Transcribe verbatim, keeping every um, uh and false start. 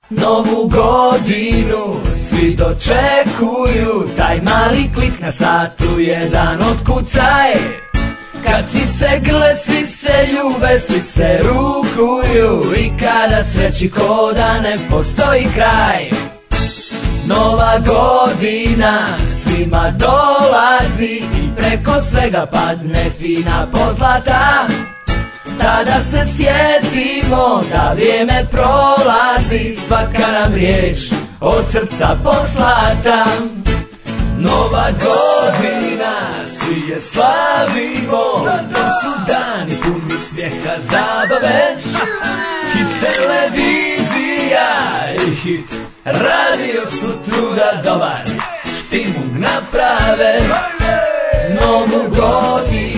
Novu godinu svi dočekuju, taj mali klik na satu jedan otkucaj. Kad svi se gle, svi se ljube, svi se rukuju i kada sreći ko da ne postoji kraj. Nova godina svima dolazi i preko svega padne fina pozlata. Tada se sjetimo da vrijeme prolazi, svaka nam riječ od srca poslata. Nova godina, svi je slavimo, to su dani puni smijeha, zabave. Hit televizija i hit radio su truda dobar, štimung naprave. Novu godinu